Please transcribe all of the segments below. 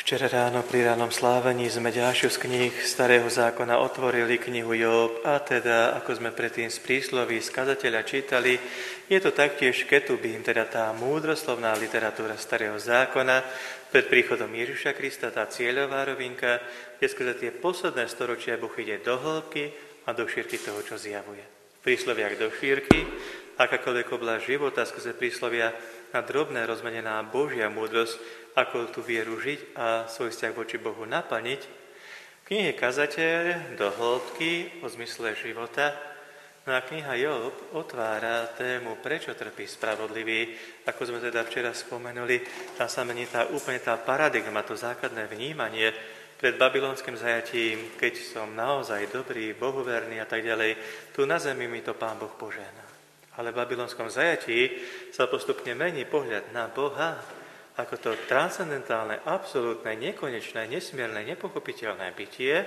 Včera ráno pri ránom slávení sme ďalšiu z kníh Starého zákona otvorili knihu Jób a teda, ako sme predtým z prísloví z kazateľa čítali, je to taktiež ketubím, teda tá múdroslovná literatúra Starého zákona pred príchodom Ježiša Krista, tá cieľová rovinka, kde skrze tie posledné storočia Boh ide do hĺbky a do šírky toho, čo zjavuje. V prísloviach do šírky, akákoľvek oblasť života, skrze príslovia na drobné rozmenená Božia múdrosť, ako tú vieru žiť a svoj vzťah voči Bohu naplniť. V knihe Kazateľ do hĺbky o zmysle života. No a kniha Jób otvára tému, prečo trpí spravodlivý. Ako sme teda včera spomenuli, tam sa mení úplne tá paradigma, to základné vnímanie pred babylonským zajatím, keď som naozaj dobrý, bohuverný a tak ďalej. Tu na zemi mi to Pán Boh požehná. Ale v babylonskom zajatí sa postupne mení pohľad na Boha, ako to transcendentálne, absolútne, nekonečné, nesmierne, nepochopiteľné bytie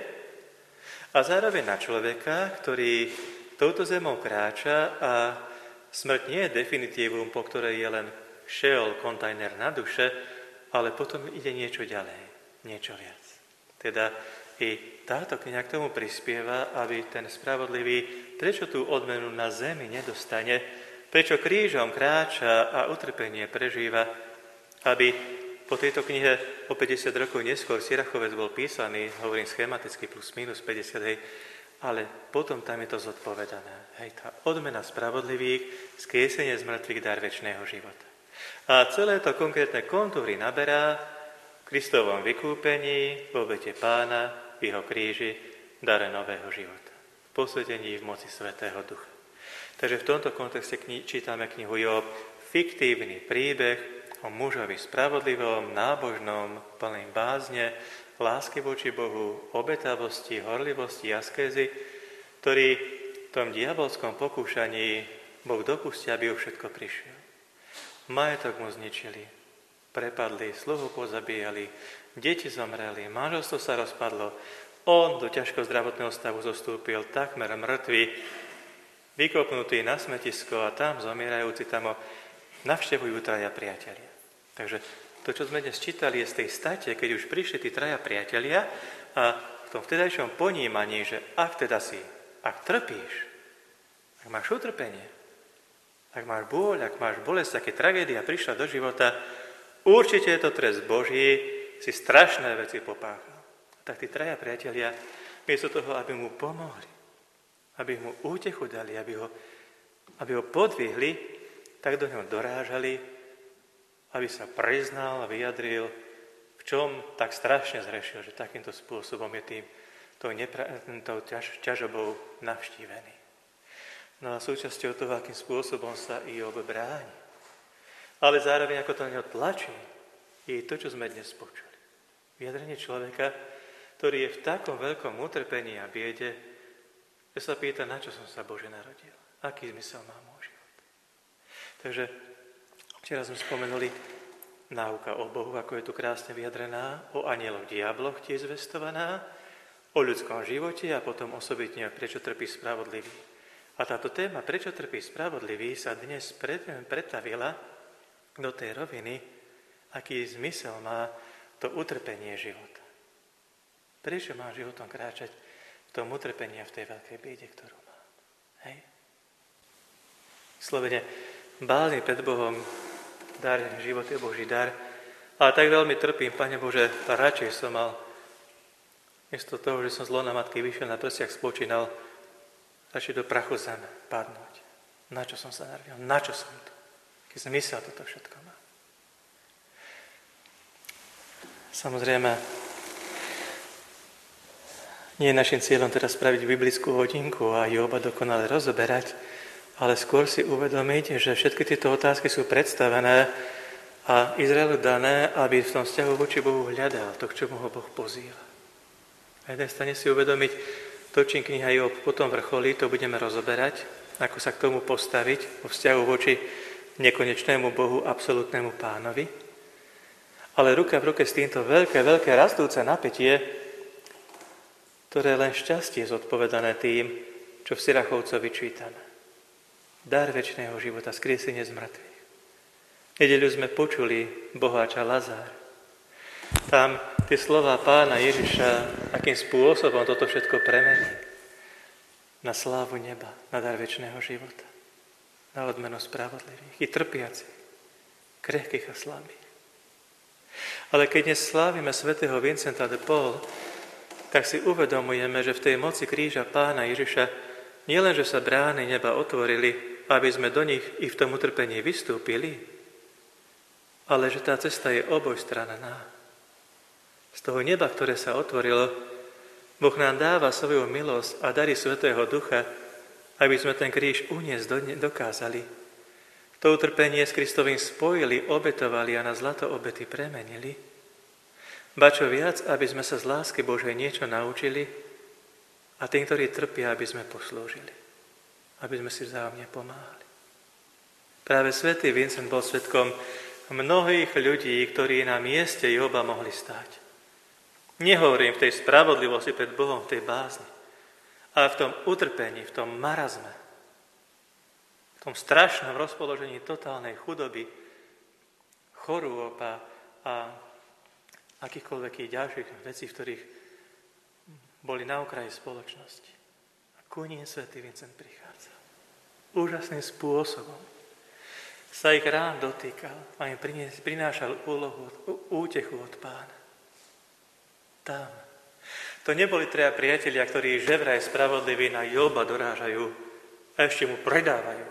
a zároveň na človeka, ktorý touto zemou kráča a smrť nie je definitívum, po ktorej je len šeol, kontajner na duše, ale potom ide niečo ďalej, niečo viac. Teda i táto kniha k tomu prispieva, aby ten spravodlivý, prečo tú odmenu na zemi nedostane, prečo krížom kráča a utrpenie prežíva, aby po tejto knihe o 50 rokov neskôr Sirachovec bol písaný, hovorím schematicky plus minus 50, hej, ale potom tam je to zodpovedané. Hej, tá odmena spravodlivých, skriesenie z mŕtvych, dar večného života. A celé to konkrétne kontúry naberá v Kristovom vykúpení, v obete Pána, v jeho kríži, dare nového života. V posvetení v moci Svätého Ducha. Takže v tomto kontexte čítame knihu Jób, fiktívny príbeh o mužovi spravodlivom, nábožnom, plným bázne, lásky voči Bohu, obetavosti, horlivosti, askézy, ktorý v tom diabolskom pokúšaní Boh dopustí, aby o všetko prišiel. Majetok mu zničili, prepadli, sluhu pozabíjali, deti zomreli, manželstvo sa rozpadlo, on do ťažko zdravotného stavu zostúpil, takmer mŕtvy, vykopnutý na smetisko a tam zomierajúci tam ho navštevujú traja priatelia. Takže to, čo sme dnes čítali, je z tej state, keď už prišli tí traja priatelia a v tom vtedajšom ponímaní, že ak trpíš, ak máš utrpenie, ak máš bôľ, ak máš bolesť, aké tragédia prišla do života, určite je to trest Boží, si strašné veci popáchal. Tak tí traja priatelia, miesto toho, aby mu pomohli, aby mu útechu dali, aby ho podvihli, tak do ňoho dorážali, aby sa priznal a vyjadril, v čom tak strašne zrešil, že takýmto spôsobom je tou ťažobou navštívený. No a súčasťou toho, akým spôsobom sa Jób bráni. Ale zároveň, ako to na ňo tlačí, je to, čo sme dnes počuli. Vyjadrenie človeka, ktorý je v takom veľkom utrpení a biede, že sa pýta, na čo som sa Bože narodil. Aký zmysel má môj život. Takže včera sme spomenuli náuka o Bohu, ako je tu krásne vyjadrená, o anieloch diabloch tiež zvestovaná, o ľudskom živote a potom osobitne, prečo trpí spravodlivý. A táto téma, prečo trpí spravodlivý, sa dnes pretavila do tej roviny, aký zmysel má to utrpenie života. Prečo má životom kráčať v tom utrpení a v tej veľkej biede, ktorú má. Hej? Slovene, bálny pred Bohom, dar, život je Boží dar, ale tak veľmi trpím, Pane Bože, a radšej som mal, miesto toho, že som z lona matky vyšiel na prsiach spočínal, radšej do prachu zeme padnúť. Na čo som sa narodil? Na čo som tu? Keď zmysel toto všetko má. Samozrejme, nie je našim cieľom teraz spraviť biblickú hodinku a Jóba dokonale rozoberať, ale skôr si uvedomiť, že všetky tieto otázky sú predstavené a Izraelu dané, aby v tom vzťahu voči Bohu hľadal to, k čomu ho Boh pozýva. Na jednej strane si uvedomiť to, čím kniha Jób potom vrcholí, to budeme rozoberať, ako sa k tomu postaviť vo vzťahu voči nekonečnému Bohu, absolútnemu Pánovi. Ale ruka v ruke s týmto veľké rastúce napätie, ktoré len šťastie je zodpovedané tým, čo v Sirachovcovi čítame. Dar večného života, skriesenie z mŕtvych. Nedeľu sme počuli boháča Lazár. Tam tie slová Pána Ježiša, akým spôsobom toto všetko premení na slávu neba, na dar večného života, na odmenu spravodlivých i trpiacich, krehkých a slabých. Ale keď dnes slávime svätého Vincenta de Paul, tak si uvedomujeme, že v tej moci kríža Pána Ježiša nielenže sa brány neba otvorili, aby sme do nich i v tom utrpení vystúpili, ale že tá cesta je obojstranná. Z toho neba, ktoré sa otvorilo, Boh nám dáva svoju milosť a dary Svätého Ducha, aby sme ten kríž uniesť dokázali. To utrpenie s Kristovým spojili, obetovali a na zlato obety premenili. Ba čo viac, aby sme sa z lásky Božej niečo naučili a tým, ktorí trpia, aby sme poslúžili. Aby sme si vzájomne pomáhali. Práve svätý Vincent bol svedkom mnohých ľudí, ktorí na mieste Joba mohli stáť. Nehovorím v tej spravodlivosti pred Bohom, v tej bázni, ale v tom utrpení, v tom marazme, v tom strašnom rozpoložení totálnej chudoby, chorôb a akýchkoľvek ďalších vecí, v ktorých boli na okraji spoločnosti. A ku nim svätý Vincent prichádza. Úžasným spôsobom sa ich rán dotýkal a im prinášal útechu od Pána. Tam. To neboli traja priatelia, ktorí ževraj spravodliví na Joba dorážajú a ešte mu predávajú.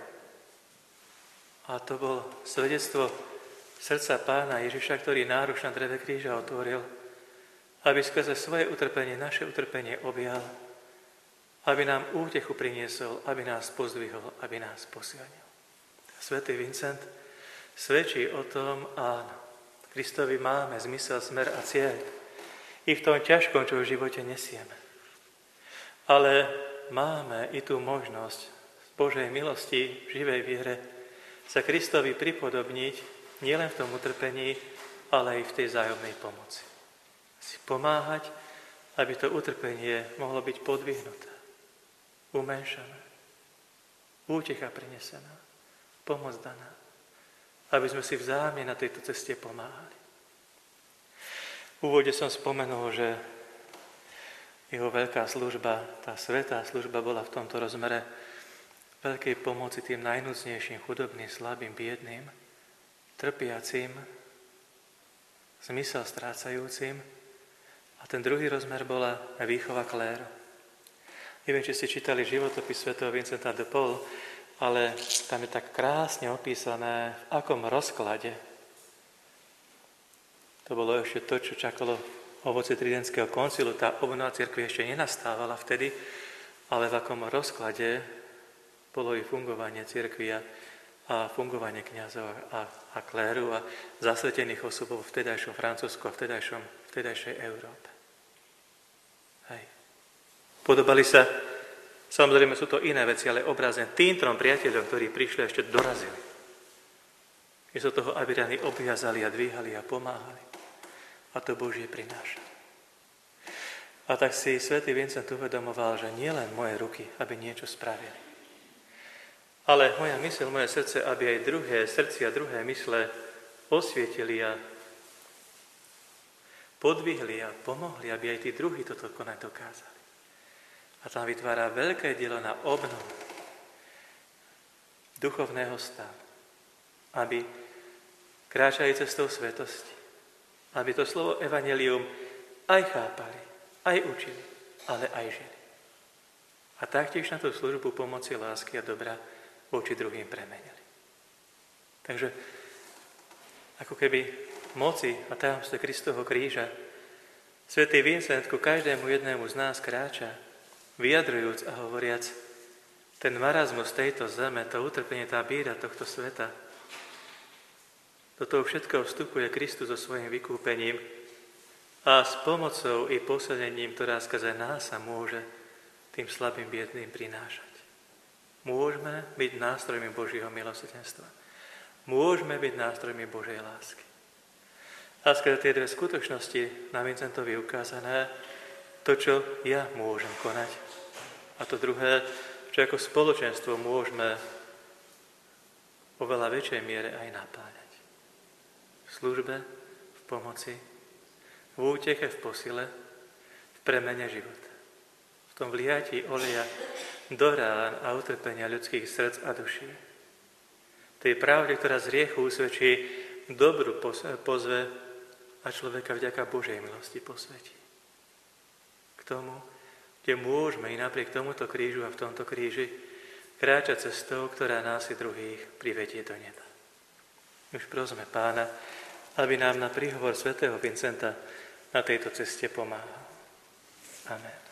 A to bolo svedectvo srdca Pána Ježiša, ktorý náruč na dreve kríža otvoril, aby skrze svoje utrpenie, naše utrpenie objal, aby nám útechu priniesol, aby nás pozdvihol, aby nás posilnil. Svätý Vincent svedčí o tom, áno, Kristovi máme zmysel, smer a cieľ i v tom ťažkom, čo v živote nesieme. Ale máme i tú možnosť z Božej milosti, v živej viere, sa Kristovi pripodobniť nielen v tom utrpení, ale aj v tej vzájomnej pomoci. Si pomáhať, aby to utrpenie mohlo byť podvihnuté, umenšané, útecha prinesená, pomoc daná, aby sme si vzájomne na tejto ceste pomáhali. V úvode som spomenul, že jeho veľká služba, tá svätá služba bola v tomto rozmere veľkej pomoci tým najnúcnejším, chudobným, slabým, biedným, trpiacím, zmysel strácajúcim. A ten druhý rozmer bola výchova kléru. Neviem, či ste čítali životopis svätého Vincenta de Paul, ale tam je tak krásne opísané, v akom rozklade. To bolo ešte to, čo čakalo ovocie Tridentského koncilu. Tá obnova cirkvi ešte nenastávala vtedy, ale v akom rozklade bolo i fungovanie cirkvi a fungovanie kňazov a kléru a zasvetených osôb v vtedajšom Francúzsku a vtedajšej Európe. Hej. Podobali sa, samozrejme sú to iné veci, ale obrazne tým trom priateľom, ktorí prišli a ešte dorazili. Miesto toho, aby rany obviazali a dvíhali a pomáhali. A to Božie prináša. A tak si svätý Vincent uvedomoval, že nielen moje ruky, aby niečo spravili, ale moja myseľ, moje srdce, aby aj druhé srdcia, druhé mysle osvietili a podvihli a pomohli, aby aj tí druhí toto konať dokázali. A tam vytvára veľké dielo na obnovu duchovného stavu, aby kráčali cestou svetosti, aby to slovo evanjelium aj chápali, aj učili, ale aj žili. A taktiež na tú službu pomoci, lásky a dobra voči druhým premenili. Takže ako keby moci a tajomstve Kristovho kríža svätý Vincent ku každému jednému z nás kráča, vyjadrujúc a hovoriac, ten marazmus tejto zeme, to utrpenie, tá bída tohto sveta, do toho všetkého vstupuje Kristus so svojím vykúpením a s pomocou i posilnením, ktorá skrze nás sa môže tým slabým biedným prinášať. Môžeme byť nástrojmi Božieho milosrdenstva. Môžeme byť nástrojmi Božej lásky. A skrze tie dve skutočnosti na Vincentovi ukázané to, čo ja môžem konať. A to druhé, čo ako spoločenstvo môžeme vo veľa väčšej miere aj napáňať. V službe, v pomoci, v v úteche, v posile, v premene života. V tom vliatí oleja do rán a utrpenia ľudských srdc a duší. Tej pravde, ktorá z hriechu usvedčí, dobru pozve a človeka vďaka Božej milosti posvetí. K tomu, kde môžeme i napriek tomuto krížu a v tomto kríži kráčať cestou, ktorá nás i druhých privedie do neba. Už prosme Pána, aby nám na príhovor svätého Vincenta na tejto ceste pomáhal. Amen.